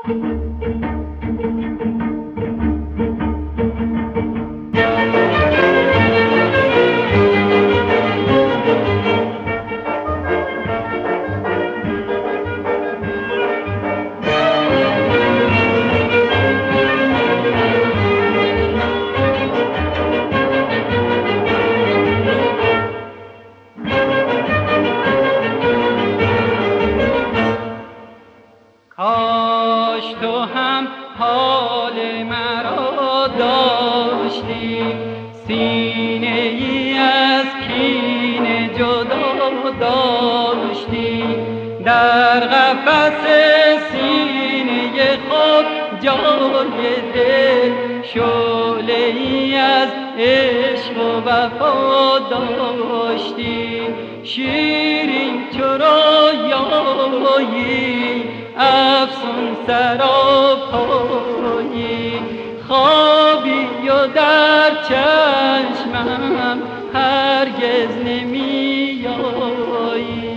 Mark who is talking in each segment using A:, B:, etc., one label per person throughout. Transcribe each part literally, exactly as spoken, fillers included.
A: کاش تو هم حال مرا داشتی، سینه ای از کینه جدا داشتی، در قفس سینه خود جای دل شعله ای از عشق و وفا داشتی. شیرین چو رویایی افسون سراپایی، خوابی و در چشمم هرگز نمی آیی.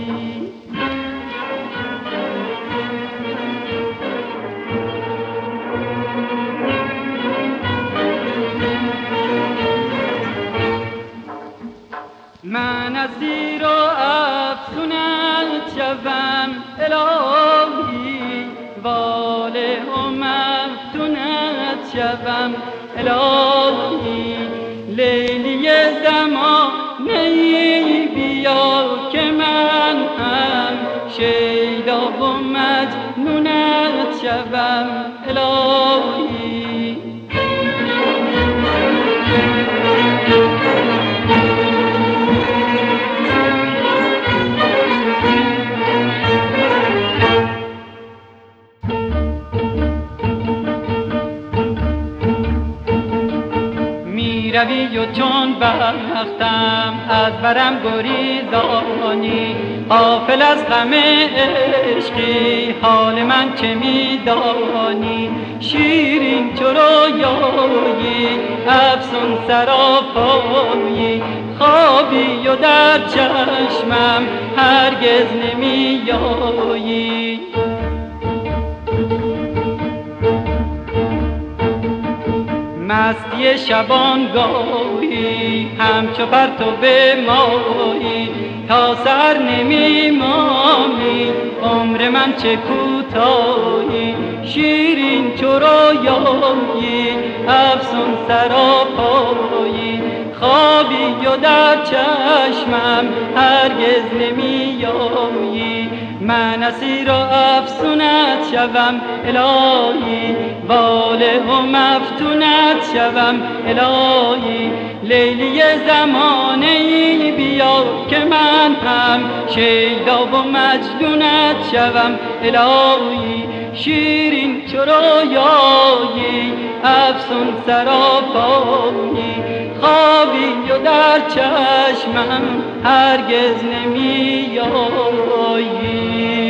A: من اسیر و افسونت شوم الهی، واله و مفتونت شوم الهی. لیلی زمانه ای بیا که من هم شیدا و مجنونت شوم الهی. روی و چون بختم از برم گریزانی، غافل از غم عشقی حال من چه میدانی. شیرین چو رویایی افسون سراپایی، خوابی و در چشمم هرگز نمی آیی. مستی شبانگاهی همچو پرتو ماهی، تا سر نمی مانی عمر من چه کوتاهی. شیرین چو رویایی افسون سراپایی، خوابی و در چشمم هرگز نمی آیی. من اسیر و افسونت شوم الهی، واله و مفتونت شوم الهی. لیلی زمانه ای بیا که من هم شیدا و مجنونت شوم الهی. شیرین چو رویایی افسون سراپایی، خوابی و در چشمم هرگز نمی آیی.